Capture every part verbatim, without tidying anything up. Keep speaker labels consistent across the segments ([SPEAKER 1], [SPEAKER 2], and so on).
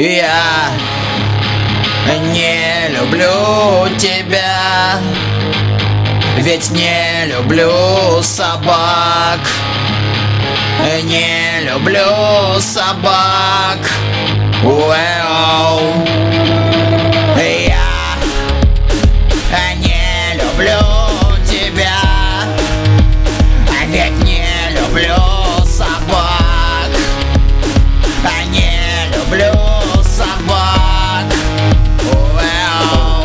[SPEAKER 1] Я не люблю тебя, ведь не люблю собак. Не люблю собак. Уэу. Я не люблю тебя, ведь не люблю собак. Не люблю собак. Уэу.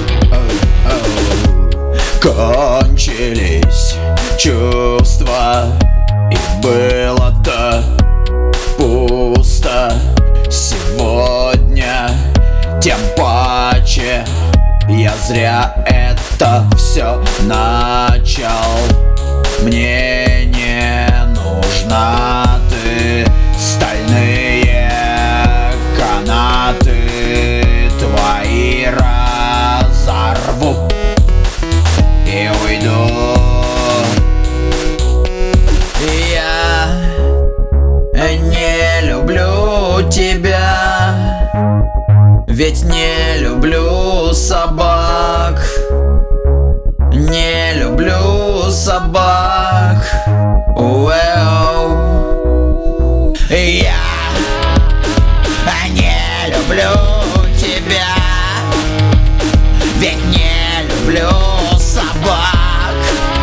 [SPEAKER 1] Кончились чувства, и было-то пусто сегодня. Тем паче я зря это все начал. Мне не нужна ты, стальные канаты твои разорву и уйду. Я не люблю тебя, ведь не люблю собак. Не люблю собак. Уэу. Я не люблю тебя, ведь не люблю собак.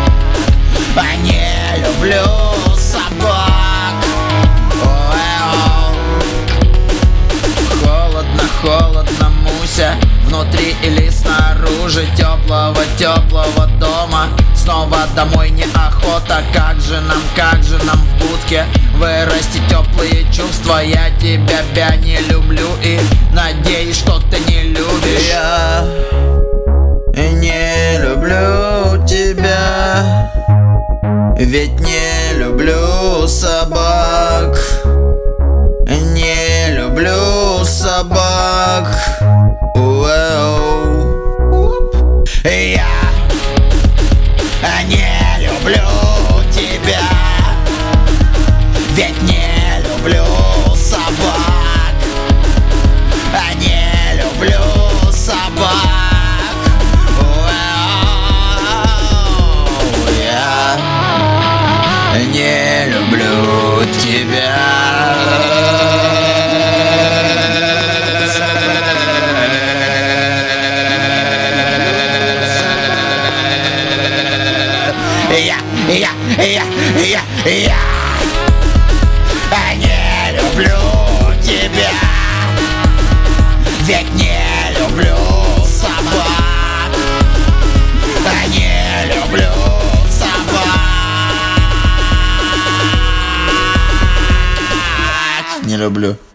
[SPEAKER 1] Не люблю собак. Уэу. Холодно, холодно, Муся, внутри или снаружи теплого, теплого дома. Снова домой неохота. Как же нам, как же нам в будке вырастить теплые чувства? Я тебя, бя, не люблю и надеюсь, что ты не любишь. Я не люблю тебя, ведь не люблю собак. Не люблю собак. Уэу. Я не люблю тебя, ведь не люблю собак. Не люблю собак. Уэу. Я не люблю тебя. Я, я, я, я, я не люблю тебя, ведь не люблю собак. Не люблю собак. Не люблю.